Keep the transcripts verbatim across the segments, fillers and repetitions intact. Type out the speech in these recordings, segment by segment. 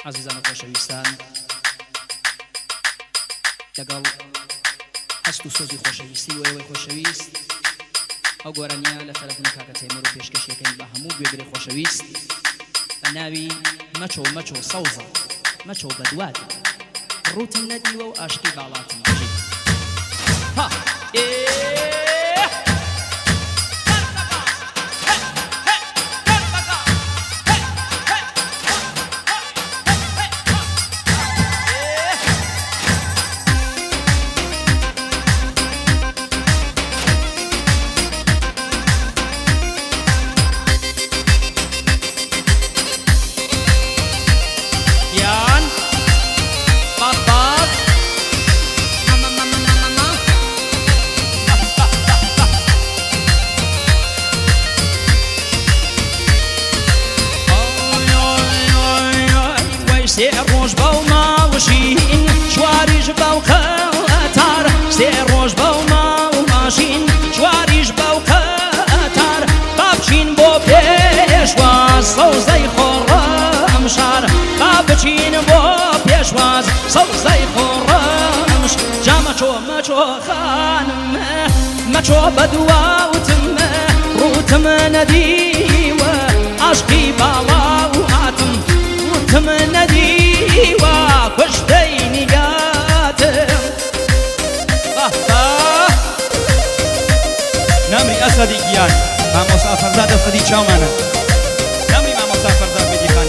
عزیزان و خۆشەویستان لەگەڵ هەست و سۆزی خۆشەویستی و ئێوەی خۆشەویست ئەو گۆرانیە لە تەلەفۆنی کاکە تەیموور و پێشکەشیەکەین بە هەموو گوێگرەی خۆشەویست بە ناوی مەچۆ مەچۆ سەوزە مەچۆ بەدوات ڕوتم نەدیوە و ئاشتی باڵاتم ها سێ ڕۆژ بەو ماوەشین شواریش بەو قەتار سێ ڕۆژ بەو ماو ماشین شواریش بەو قەتار با بچین بۆ پێشواز سەوزەی خۆڕەم شار با بچین بۆ پێشواز سەوزەی خۆڕەم جا مەچۆ مەچۆ خانم مەچۆ بەدواوتم ڕوتم نەدیوە عاشقی باڵاو هاتم ڕوتم نەدیوە کوژدەی نیگاتم نامری ئەسەدی گیان مامۆستا فەرزاد ئەسەدی چاومانە نامری مامۆستا فەرزاد بێدیخانی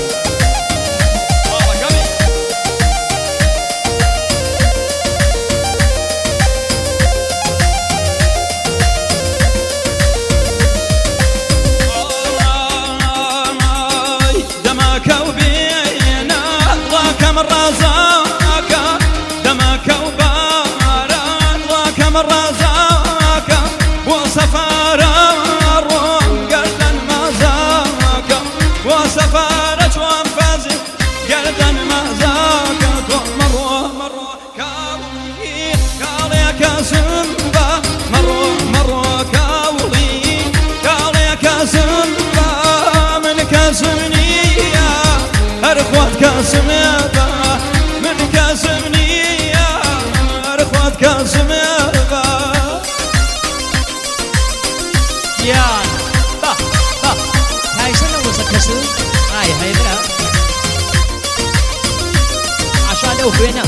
وفينا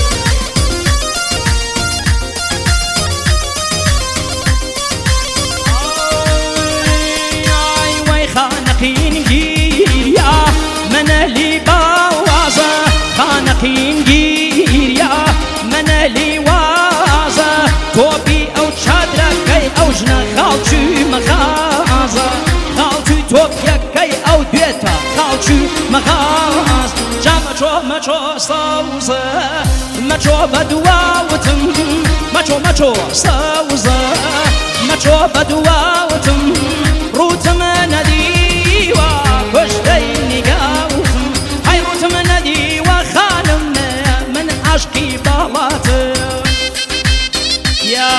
اي وي خانقين جيريا من اللي باوازا خانقين جيريا من اللي وازا توبي او تشادرا كي او جنا خالتي مخازا خالتي توبيا كي او ديتا خالتي مخاز مەچۆ مەچۆ سەوزە مەچۆ بەدواوتم مەچۆ مەچۆ سەوزە مەچۆ بەدواوتم ڕوتم نەدیوە کوژدەی نیگاوتم هەی ڕوتم نەدیوە خانم من عاشقی باڵاتم یا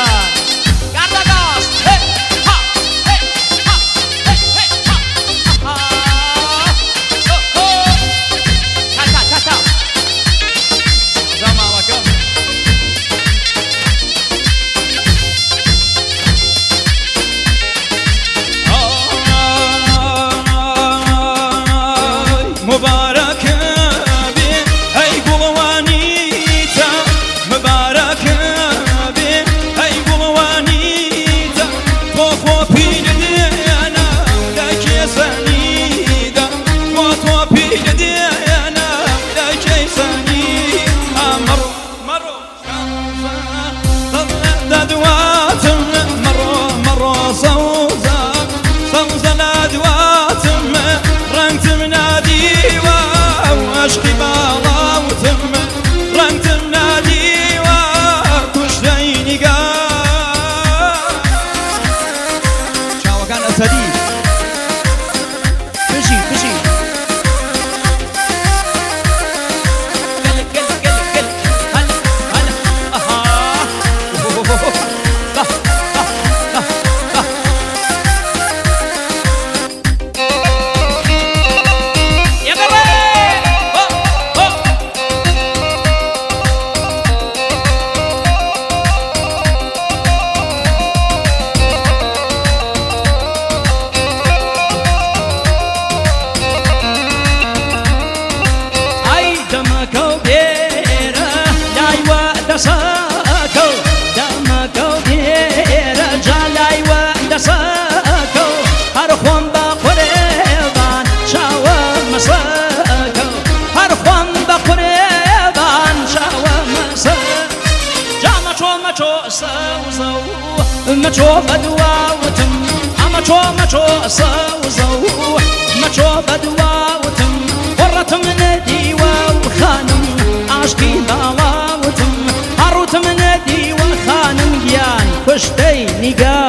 سوزو مچو بدواوتم مچو مچو سوزو مچو بدواوتم ورتم ندي وخانم عشقي باواوتم عروتم ندي وخانم جيان كشتي نقا